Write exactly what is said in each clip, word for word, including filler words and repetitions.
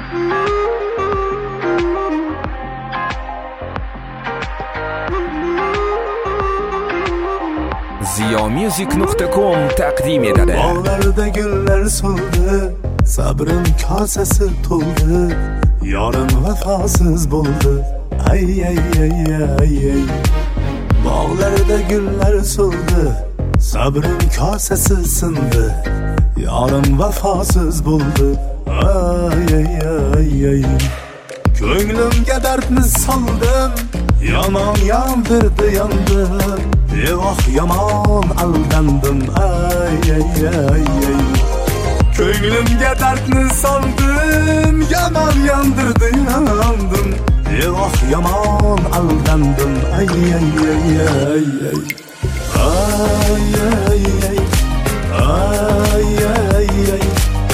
ziyomusic nuqta com taqdim etadi. Bog'larda gullar so'ldi, sabrim kosasi to'ldi, yorim vafosiz bo'ldi. Ay ay ay ay ay. Bog'larda gullar so'ldi, sabrim kosasi sindi, yorim vafosiz bo'ldi. Ay ay ay ay. Ko'nglimga dardni soldim, yomon yondirdi yondim. Evoh yomon aldandim. Ay ay ay ay. Ko'nglimga dardni soldim, yomon yondirdi yondim. Evoh yomon aldandim. Ay ay ay ay ay. Ay ay ay. Ay ay ay.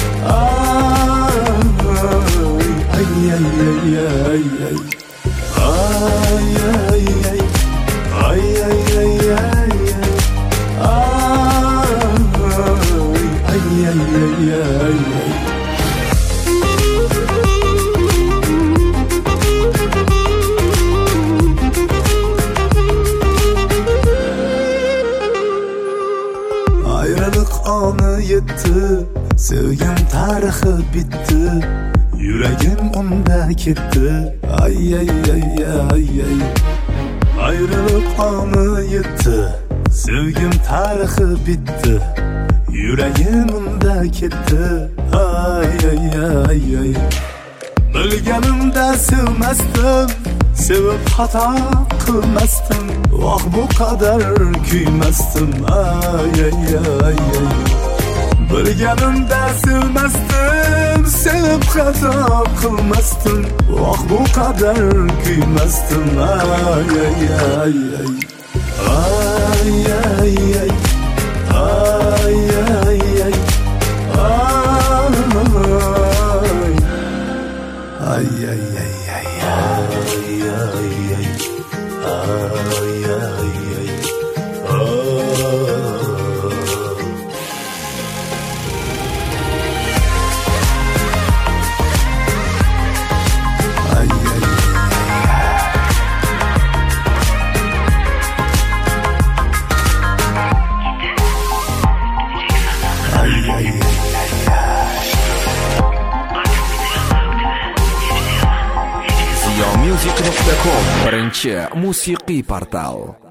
Ay ay ay ay ay. Ay ay ay. Ay ay ay ay ay. Ay ay ay ay ay. Ayrılık anı yetti, sevgim tarixi bitti, yüreğim onda ketdi. Ay ay ay ay ay. Ayrılık anı yetti, sevgim tarixi bitti, yüreğim onda ketdi. Ay ay ay ay. Bilganimda sevmasdim, sevib xato qilmasdim. Voh bu qadar kuymasdim. Ay ay ay ay. Bilganimda sevmasdim, sevib xato qilmasdim. Voh bu qadar kuymasdim. Ay ay ay ay. Ay ay ay. Ay ay ay. Ay ay ay ay. Ay ay ay. Ay ay ay. ziyomusic nuqta com birinchi musiqiy portal.